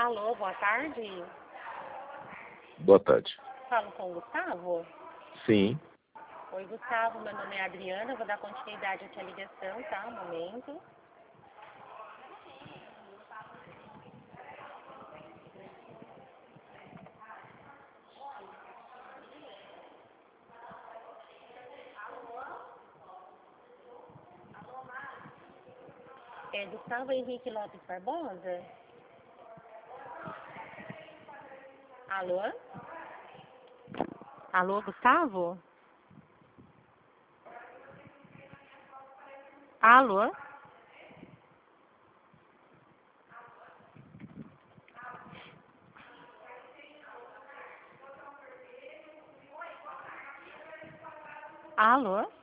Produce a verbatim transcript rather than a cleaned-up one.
Alô, boa tarde. Boa tarde. Falo com o Gustavo? Sim. Oi, Gustavo, meu nome é Adriana, vou dar continuidade aqui à ligação, tá? Um momento. É Gustavo Henrique Lopes Barbosa? Alô? Alô, Gustavo? Alô? Alô?